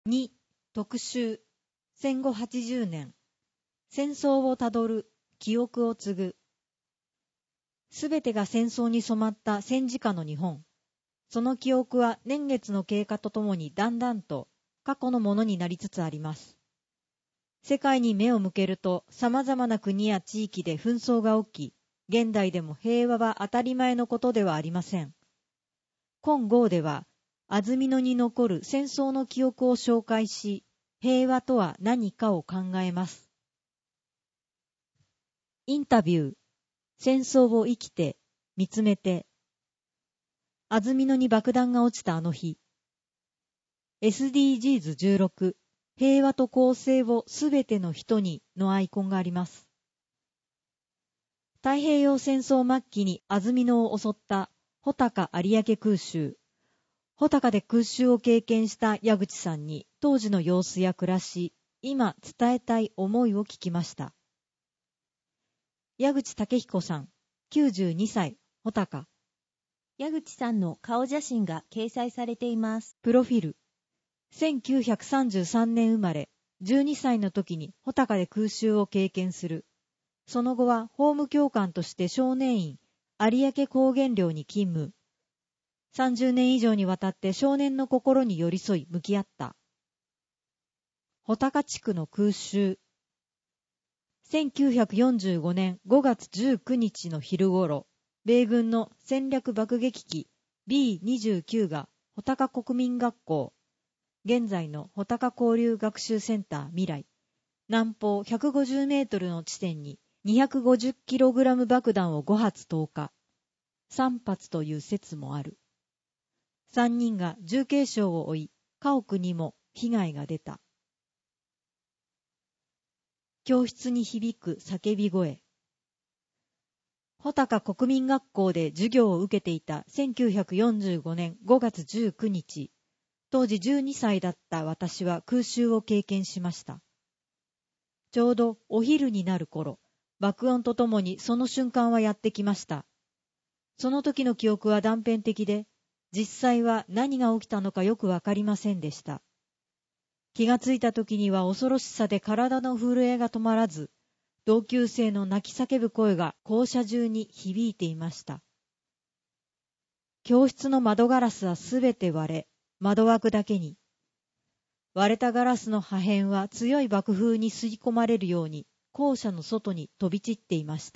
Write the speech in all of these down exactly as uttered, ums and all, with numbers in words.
に特集戦後はちじゅうねん戦争をたどる記憶を継ぐ。すべてが戦争に染まった戦時下の日本。その記憶は年月の経過とともにだんだんと過去のものになりつつあります。世界に目を向けると様々な国や地域で紛争が起き、現代でも平和は当たり前のことではありません。今号では安曇野に残る戦争の記憶を紹介し、平和とは何かを考えます。インタビュー、戦争を生きて、見つめて。安曇野に爆弾が落ちたあの日。エスディージーズじゅうろく、平和と公正をすべての人にのアイコンがあります。太平洋戦争末期に安曇野を襲った穂高有明空襲。穂高で空襲を経験した矢口さんに当時の様子や暮らし、今伝えたい思いを聞きました。矢口武彦さん、きゅうじゅうにさい、穂高。 矢口さんの顔写真が掲載されています。 プロフィル。せんきゅうひゃくさんじゅうさんねん生まれ、じゅうにさいの時に穂高で空襲を経験する。その後は法務教官として少年院、有明高原寮に勤務。さんじゅうねん以上にわたって少年の心に寄り添い向き合った。穂高地区の空襲。せんきゅうひゃくよんじゅうごねんごがつじゅうくにちの昼ごろ、米軍の戦略爆撃機 ビーにじゅうきゅう が穂高国民学校、現在の穂高交流学習センター未来、南方ひゃくごじゅうメートルの地点に にひゃくごじゅっキログラム 爆弾をごはつ投下。さんぱつという説もある。さんにんが重軽傷を負い、家屋にも被害が出た。教室に響く叫び声。穂高国民学校で授業を受けていたせんきゅうひゃくよんじゅうごねんごがつじゅうくにち、当時じゅうにさいだった私は空襲を経験しました。ちょうどお昼になる頃、爆音とともにその瞬間はやってきました。その時の記憶は断片的で、実際は何が起きたのかよくわかりませんでした。気がついた時には恐ろしさで体の震えが止まらず、同級生の泣き叫ぶ声が校舎中に響いていました。教室の窓ガラスはすべて割れ、窓枠だけに。割れたガラスの破片は強い爆風に吸い込まれるように校舎の外に飛び散っていました。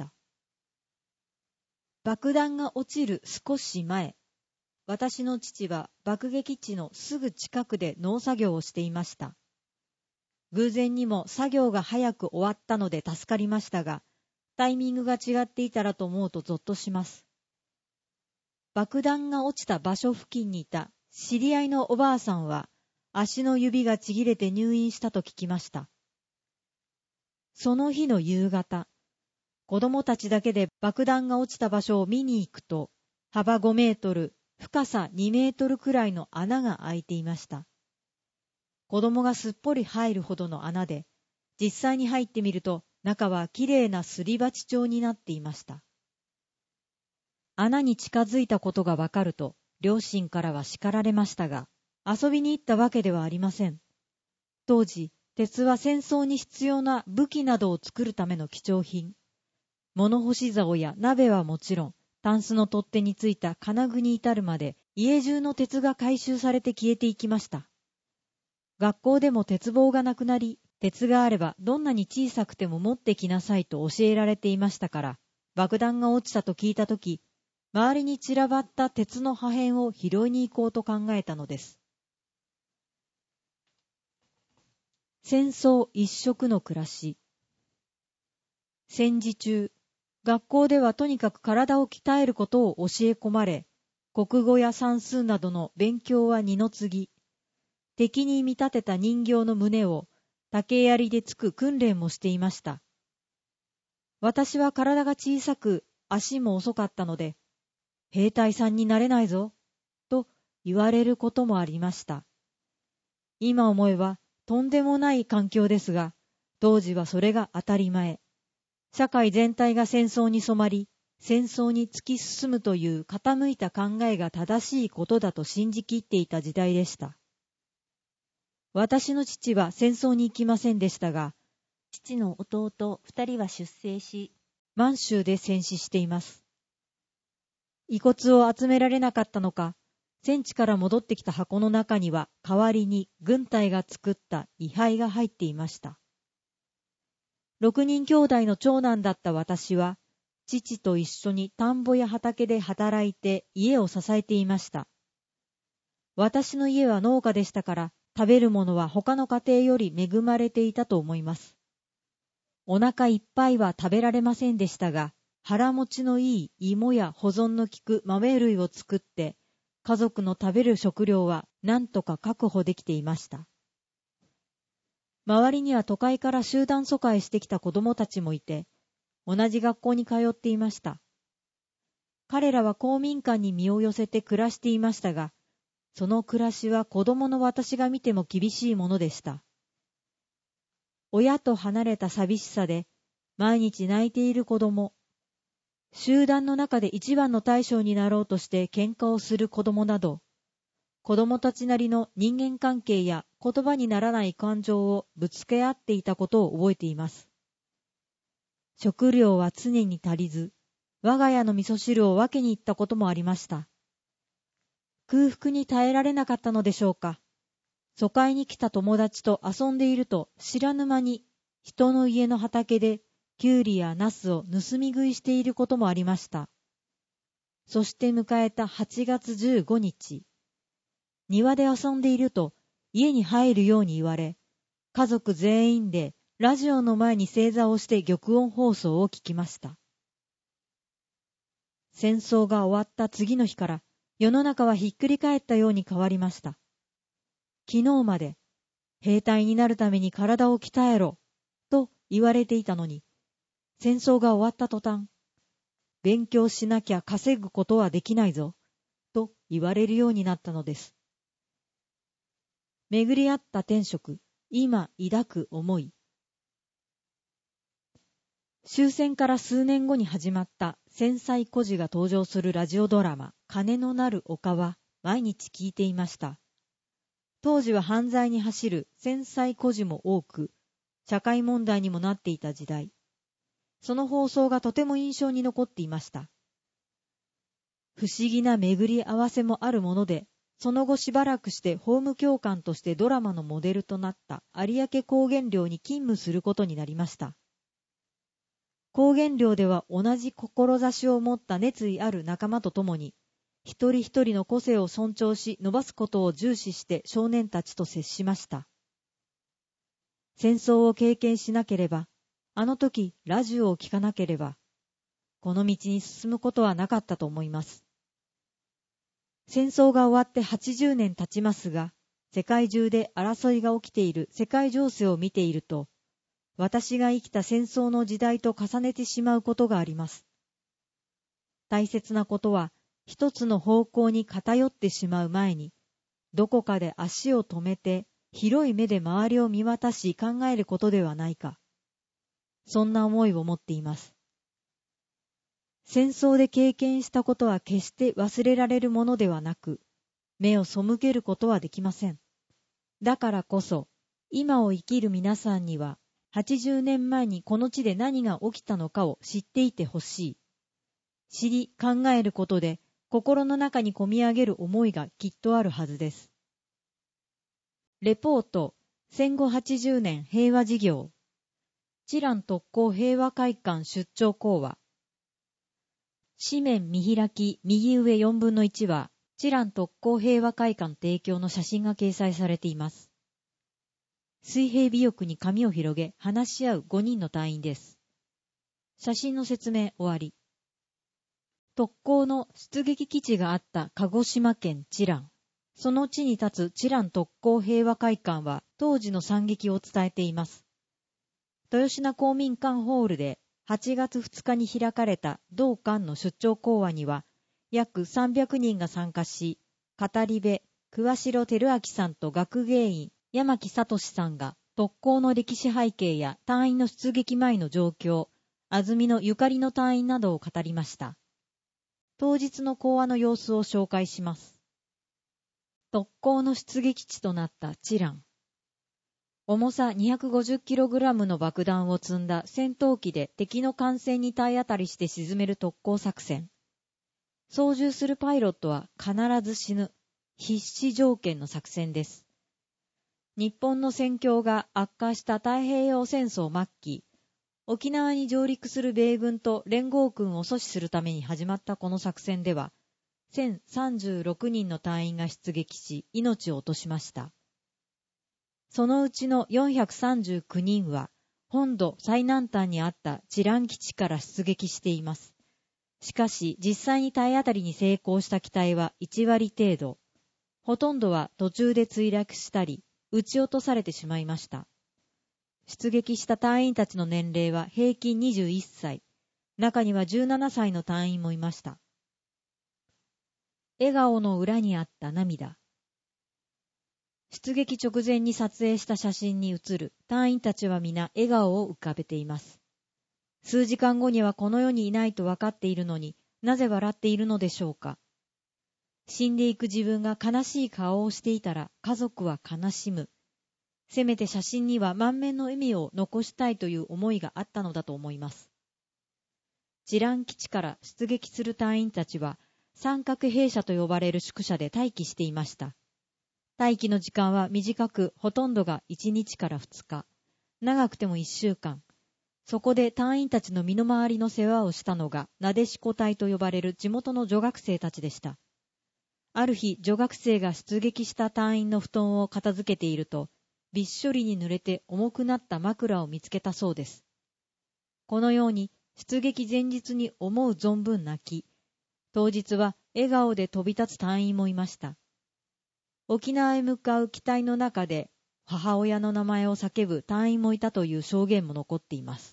爆弾が落ちる少し前、私の父は爆撃地のすぐ近くで農作業をしていました。偶然にも作業が早く終わったので助かりましたが、タイミングが違っていたらと思うとゾッとします。爆弾が落ちた場所付近にいた知り合いのおばあさんは、足の指がちぎれて入院したと聞きました。その日の夕方、子供たちだけで爆弾が落ちた場所を見に行くと、幅ごメートル、深さにメートルくらいの穴が開いていました。子供がすっぽり入るほどの穴で、実際に入ってみると中はきれいなすり鉢状になっていました。穴に近づいたことがわかると、両親からは叱られましたが、遊びに行ったわけではありません。当時、鉄は戦争に必要な武器などを作るための貴重品。物干し竿や鍋はもちろん、タンスの取っ手についた金具に至るまで家中の鉄が回収されて消えていきました。学校でも鉄棒がなくなり、鉄があればどんなに小さくても持ってきなさいと教えられていましたから、爆弾が落ちたと聞いたとき、周りに散らばった鉄の破片を拾いに行こうと考えたのです。戦争一色の暮らし。戦時中、学校ではとにかく体を鍛えることを教え込まれ、国語や算数などの勉強は二の次。敵に見立てた人形の胸を竹槍で突く訓練もしていました。私は体が小さく足も遅かったので、兵隊さんになれないぞ、と言われることもありました。今思えばとんでもない環境ですが、当時はそれが当たり前。社会全体が戦争に染まり、戦争に突き進むという傾いた考えが正しいことだと信じきっていた時代でした。 私の父は戦争に行きませんでしたが、 父の弟二人は出征し、 満州で戦死しています。遺骨を集められなかったのか、戦地から戻ってきた箱の中には代わりに軍隊が作った位牌が入っていました。六人兄弟の長男だった私は、父と一緒に田んぼや畑で働いて家を支えていました。私の家は農家でしたから、食べるものは他の家庭より恵まれていたと思います。お腹いっぱいは食べられませんでしたが、腹持ちのいい芋や保存の効く豆類を作って、家族の食べる食料は何とか確保できていました。周りには都会から集団疎開してきた子供たちもいて、同じ学校に通っていました。彼らは公民館に身を寄せて暮らしていましたが、その暮らしは子供の私が見ても厳しいものでした。親と離れた寂しさで、毎日泣いている子供、集団の中で一番の大将になろうとして喧嘩をする子供など、子供たちなりの人間関係や言葉にならない感情をぶつけ合っていたことを覚えています。食料は常に足りず、我が家の味噌汁を分けに行ったこともありました。空腹に耐えられなかったのでしょうか。疎開に来た友達と遊んでいると知らぬ間に人の家の畑でキュウリやナスを盗み食いしていることもありました。そして迎えたはちがつじゅうごにち、庭で遊んでいると家に入るように言われ、家族全員でラジオの前に正座をして玉音放送を聞きました。戦争が終わった次の日から世の中はひっくり返ったように変わりました。昨日まで兵隊になるために体を鍛えろと言われていたのに、戦争が終わった途端、勉強しなきゃ稼ぐことはできないぞと言われるようになったのです。巡り合った天職、今抱く思い。終戦から数年後に始まった戦災孤児が登場するラジオドラマ、金のなる丘は毎日聞いていました。当時は犯罪に走る戦災孤児も多く、社会問題にもなっていた時代。その放送がとても印象に残っていました。不思議な巡り合わせもあるもので、その後しばらくして法務教官としてドラマのモデルとなった有明高原寮に勤務することになりました。高原寮では同じ志を持った熱意ある仲間と共に、一人一人の個性を尊重し伸ばすことを重視して少年たちと接しました。戦争を経験しなければ、あの時ラジオを聞かなければ、この道に進むことはなかったと思います。戦争が終わってはちじゅうねん経ちますが、世界中で争いが起きている世界情勢を見ていると、私が生きた戦争の時代と重ねてしまうことがあります。大切なことは、一つの方向に偏ってしまう前に、どこかで足を止めて、広い目で周りを見渡し考えることではないか。そんな思いを持っています。戦争で経験したことは決して忘れられるものではなく、目を背けることはできません。だからこそ、今を生きる皆さんには、はちじゅうねんまえにこの地で何が起きたのかを知っていてほしい。知り考えることで、心の中に込み上げる思いがきっとあるはずです。レポート、戦後はちじゅうねん平和事業。知覧特攻平和会館出張講話。紙面見開き右上よんぶんのいちは、知覧特攻平和会館提供の写真が掲載されています。水平尾翼に紙を広げ話し合うごにんの隊員です。写真の説明終わり。特攻の出撃基地があった鹿児島県知覧。その地に立つ知覧特攻平和会館は当時の惨劇を伝えています。豊品公民館ホールではちがつふつかに開かれた同館の出張講話には約さんびゃくにんが参加し、語り部、桑代照明さんと学芸員、山木聡さんが特攻の歴史背景や隊員の出撃前の状況、安曇野ゆかりの隊員などを語りました。当日の講話の様子を紹介します。特攻の出撃地となった知覧。 重さ にひゃくごじゅっキログラム の爆弾を積んだ戦闘機で敵の艦船に体当たりして沈める特攻作戦。操縦するパイロットは必ず死ぬ、必死条件の作戦です。日本の戦況が悪化した太平洋戦争末期、沖縄に上陸する米軍と連合軍を阻止するために始まったこの作戦では、せんさんじゅうろくにんの隊員が出撃し、命を落としました。そのうちのよんひゃくさんじゅうきゅうにんは、本土最南端にあった知覧基地から出撃しています。しかし、実際に体当たりに成功した機体はいちわり程度。ほとんどは途中で墜落したり、撃ち落とされてしまいました。出撃した隊員たちの年齢は平均にじゅういっさい。中にはじゅうななさいの隊員もいました。笑顔の裏にあった涙。出撃直前に撮影した写真に写る隊員たちは皆笑顔を浮かべています。数時間後にはこの世にいないと分かっているのになぜ笑っているのでしょうか。死んでいく自分が悲しい顔をしていたら家族は悲しむ。せめて写真には満面の笑みを残したいという思いがあったのだと思います。知覧基地から出撃する隊員たちは三角兵舎と呼ばれる宿舎で待機していました。待機の時間は短く、ほとんどがいちにちからふつか、長くてもいっしゅうかん。そこで隊員たちの身の回りの世話をしたのが、なでしこ隊と呼ばれる地元の女学生たちでした。ある日、女学生が出撃した隊員の布団を片付けていると、びっしょりに濡れて重くなった枕を見つけたそうです。このように、出撃前日に思う存分泣き、当日は笑顔で飛び立つ隊員もいました。沖縄へ向かう機体の中で母親の名前を叫ぶ隊員もいたという証言も残っています。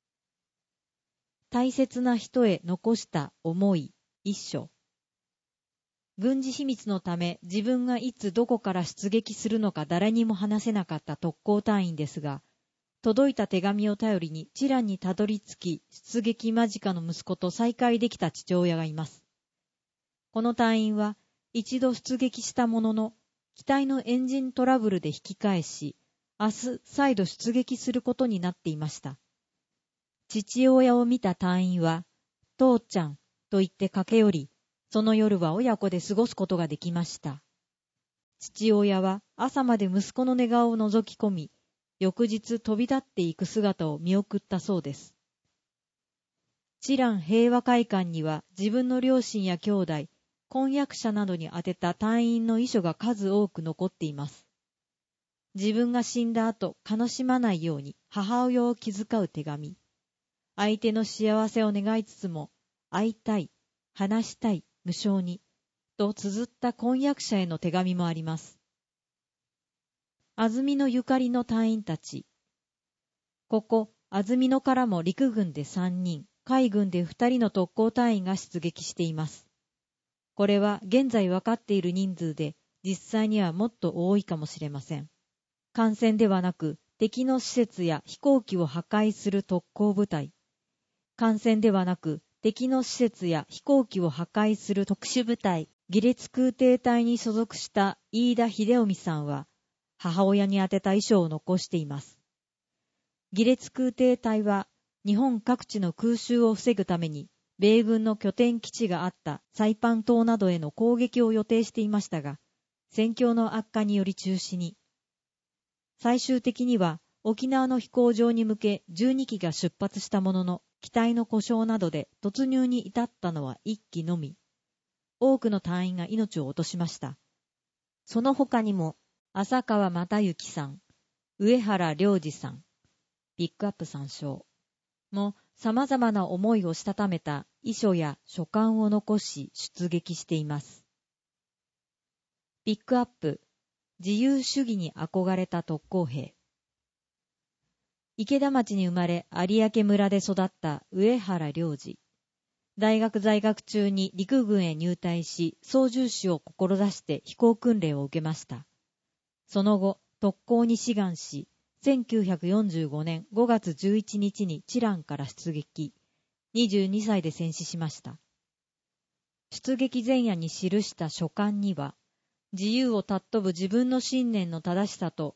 大切な人へ残した思い一書。軍事秘密のため自分がいつどこから出撃するのか誰にも話せなかった特攻隊員ですが、届いた手紙を頼りに知覧にたどり着き、出撃間近の息子と再会できた父親がいます。この隊員は一度出撃したものの、機体のエンジントラブルで引き返し、明日再度出撃することになっていました。父親を見た隊員は、父ちゃんと言って駆け寄り、その夜は親子で過ごすことができました。父親は朝まで息子の寝顔を覗き込み、翌日飛び立っていく姿を見送ったそうです。知覧平和会館には自分の両親や兄弟、婚約者などに宛てた隊員の遺書が数多く残っています。自分が死んだ後、悲しまないように母親を気遣う手紙。相手の幸せを願いつつも、会いたい、話したい、無償に、と綴った婚約者への手紙もあります。安曇野ゆかりの隊員たち。ここ、安曇野からも陸軍でさんにん、海軍でふたりの特攻隊員が出撃しています。これは現在分かっている人数で、実際にはもっと多いかもしれません。艦船ではなく、敵の施設や飛行機を破壊する特攻部隊。艦船ではなく、敵の施設や飛行機を破壊する特殊部隊。儀列空挺隊に所属した飯田秀臣さんは、母親に宛てた遺書を残しています。儀列空挺隊は、日本各地の空襲を防ぐために、米軍の拠点基地があったサイパン島などへの攻撃を予定していましたが、戦況の悪化により中止に。最終的には沖縄の飛行場に向けじゅうにきが出発したものの、機体の故障などで突入に至ったのはいっきのみ。多くの隊員が命を落としました。その他にも、浅川又之さん、上原良二さん、ピックアップ参照も様々な思いをしたためた遺書や書簡を残し出撃しています。ピックアップ、自由主義に憧れた特攻兵。池田町に生まれ有明村で育った上原良二。大学在学中に陸軍へ入隊し、操縦士を志して飛行訓練を受けました。その後、特攻に志願し、せんきゅうひゃくよんじゅうごねんごがつじゅういちにちに知覧から出撃。にじゅうにさいで戦死しました。出撃前夜に記した書簡には、自由を尊ぶ自分の信念の正しさと、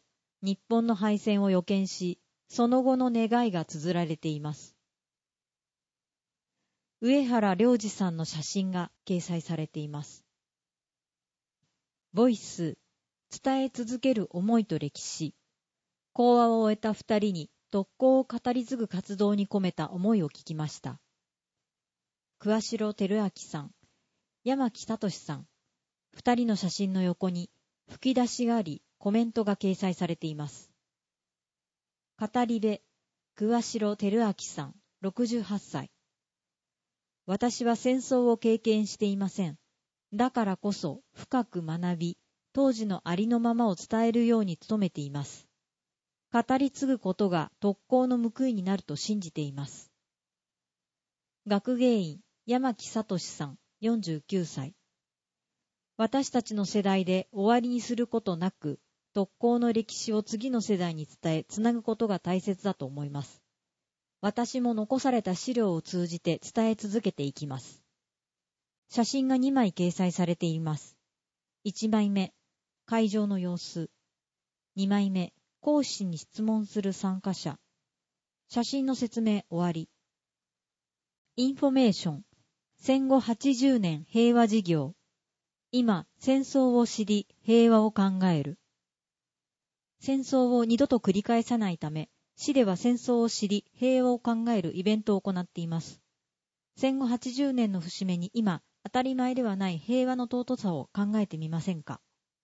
日本の敗戦を予見し、その後の願いが綴られています。上原良二さんの写真が掲載されています。ボイス、伝え続ける思いと歴史。講話を終えた二人に特攻を語り継ぐ活動に込めた思いを聞きました。桑代照明さん、山木聡さん、二人の写真の横に吹き出しがあり、コメントが掲載されています。語り部、桑代照明さん、ろくじゅうはっさい。私は戦争を経験していません。だからこそ深く学び、当時のありのままを伝えるように努めています。語り継ぐことが特攻の報いになると信じています。学芸員、山木聡さん、よんじゅうきゅうさい。私たちの世代で終わりにすることなく、特攻の歴史を次の世代に伝え、つなぐことが大切だと思います。私も残された資料を通じて伝え続けていきます。写真がにまい掲載されています。いちまいめ、会場の様子。にまいめ、講師に質問する参加者。写真の説明終わり。インフォメーション。戦後はちじゅうねん平和事業。今、戦争を知り、平和を考える。戦争を二度と繰り返さないため、市では戦争を知り、平和を考えるイベントを行っています。戦後はちじゅうねんの節目に今、当たり前ではない平和の尊さを考えてみませんか。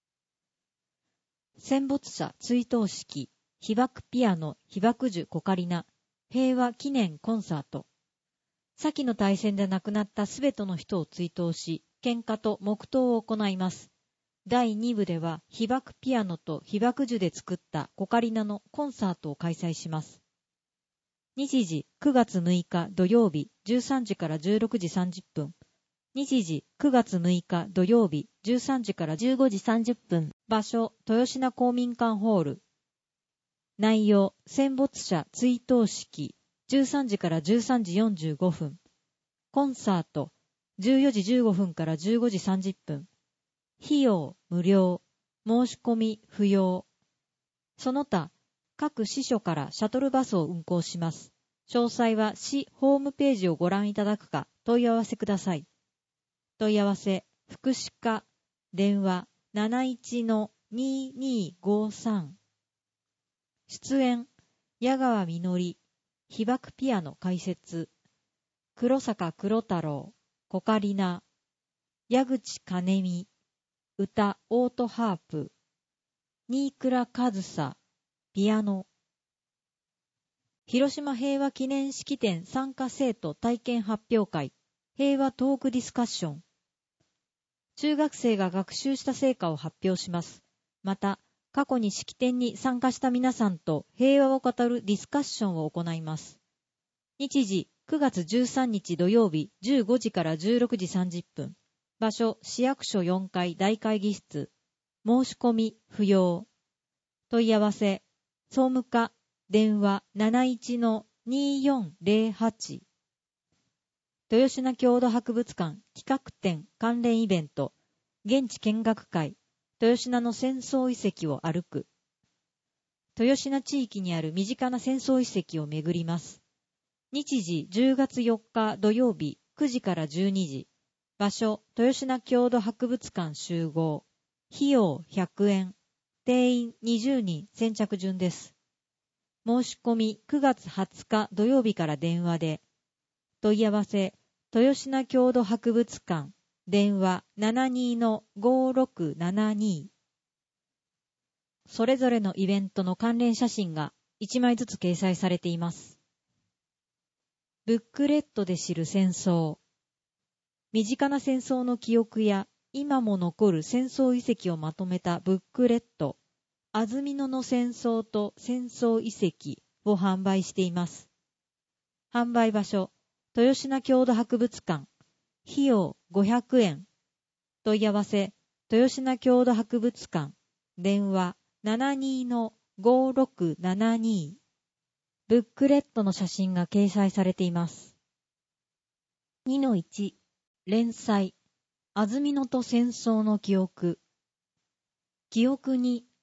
戦没者追悼式、被爆ピアノ、被爆樹コカリナ、平和記念コンサート。先の大戦で亡くなったすべての人を追悼し、献花と黙祷を行います。だいに部では被爆ピアノと被爆樹で作ったコカリナのコンサートを開催します。日時くがつむいか土曜日じゅうさんじからじゅうろくじさんじゅっぷん。日時くがつむいか土曜日じゅうさんじからじゅうごじさんじゅっぷん。場所豊品公民館ホール。内容戦没者追悼式じゅうさんじからじゅうさんじよんじゅうごふん。コンサートじゅうよじじゅうごふんからじゅうごじさんじゅっぷん。費用無料。申し込み不要。その他各支所からシャトルバスを運行します。詳細は市ホームページをご覧いただくか問い合わせください。問い合わせ福祉課電話 なないちのにーにーごさん。出演矢川みのり被爆ピアノ解説黒坂黒太郎コカリナ矢口金美歌オートハープ新倉和沙ピアノ。広島平和記念式典参加生徒体験発表会平和トークディスカッション。中学生が学習した成果を発表します。また過去に式典に参加した皆さんと平和を語るディスカッションを行います。日時くがつじゅうさんにち土曜日じゅうごじからじゅうろくじさんじゅっぷん。場所市役所よんかい大会議室。申し込み不要。問い合わせ総務課電話 なないちのにーよんぜろはち。豊品郷土博物館企画展関連イベント現地見学会豊品の戦争遺跡を歩く。豊品地域にある身近な戦争遺跡を巡ります。日時じゅうがつよっか土曜日くじからじゅうにじ。場所豊品郷土博物館集合。費用ひゃくえん。定員にじゅうにん先着順です。申し込みくがつはつか土曜日から電話で。問い合わせ豊品郷土博物館電話 ななにのごろくななに。それぞれのイベントの関連写真がいちまいずつ掲載されています。ブックレットで知る戦争。身近な戦争の記憶や今も残る戦争遺跡をまとめたブックレット安曇野の戦争と戦争遺跡を販売しています。販売場所豊品郷土博物館。費用ごひゃくえん。問い合わせ豊品郷土博物館電話 ななにのごろくななに。ブックレットの写真が掲載されています。にのいち連載安曇野と戦争の記憶。記憶に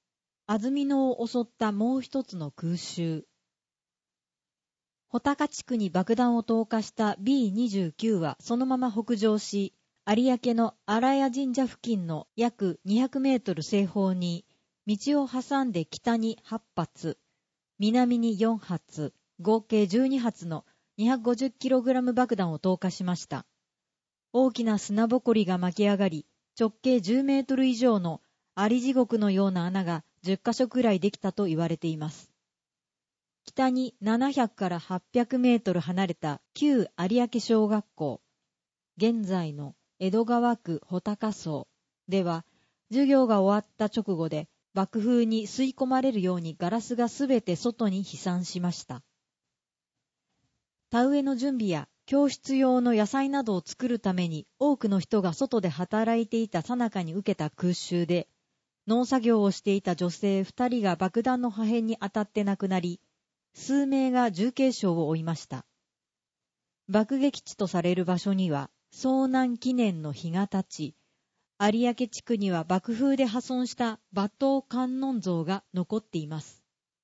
安曇野を襲ったもう一つの空襲。穂高地区に爆弾を投下した ビーにじゅうきゅう はそのまま北上し、有明の荒谷神社付近の約にひゃくメートル西方に、道を挟んで北にはち発、南によん発、合計じゅうに発の にひゃくごじゅっキログラム 爆弾を投下しました。大きな砂ぼこりが巻き上がり、直径じゅうメートル以上のアリ地獄のような穴がじゅっカ所くらいできたと言われています。北にななひゃくからはっぴゃくメートル離れた旧有明小学校、現在の江戸川区穂高荘では、授業が終わった直後で爆風に吸い込まれるようにガラスがすべて外に飛散しました。田植えの準備や教室用の野菜などを作るために多くの人が外で働いていた最中に受けた空襲で、農作業をしていた女性ふたりが爆弾の破片に当たって亡くなり、数名が重軽傷を負いました。爆撃地とされる場所には遭難記念の碑が立ち、有明地区には爆風で破損した馬頭観音像が残っています。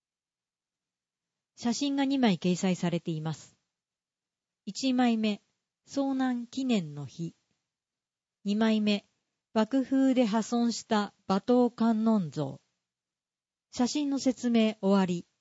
写真がにまい掲載されています。いちまいめ、遭難記念の碑。にまいめ、爆風で破損した馬頭観音像。写真の説明終わり。